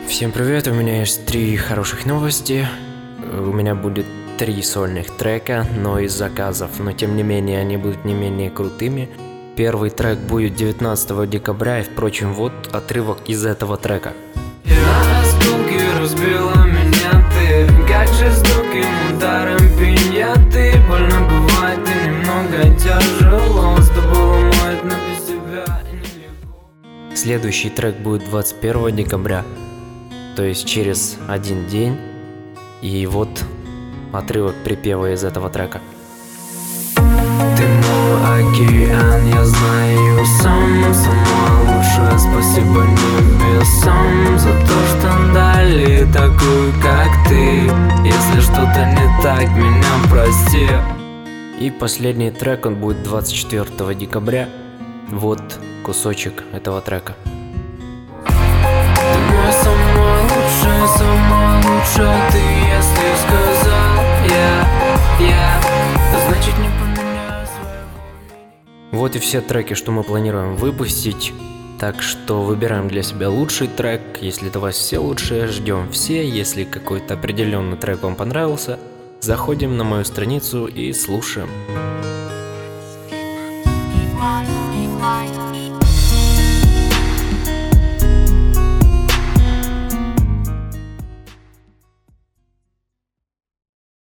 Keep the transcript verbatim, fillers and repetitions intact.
Всем привет, у меня есть три хороших новости. У меня будет три сольных трека, но из заказов, но тем не менее они будут не менее крутыми. Первый трек будет девятнадцатого декабря, и впрочем, вот отрывок из этого трека. Я осколки разбила меня ты, как же с другим ударом пиньяты. Больно бывает и немного тяжело, с тобой ломает, но без тебя нелегко. Следующий трек будет двадцать первого декабря, то есть через один день. И вот отрывок припева из этого трека. Ты мой океан, я знаю сам, самое лучшее, спасибо небесам за то, что дали такую, как ты. Если что-то не так, меня прости. И последний трек, он будет двадцать четвёртого декабря. Вот кусочек этого трека. Ты мой самое лучшее, самое лучшее, ты если сказал я, я, значит не поменяю своего. Вот и все треки, что мы планируем выпустить. Так что выбираем для себя лучший трек. Если это у вас все лучшие, ждем все. Если какой-то определенный трек вам понравился, заходим на мою страницу и слушаем.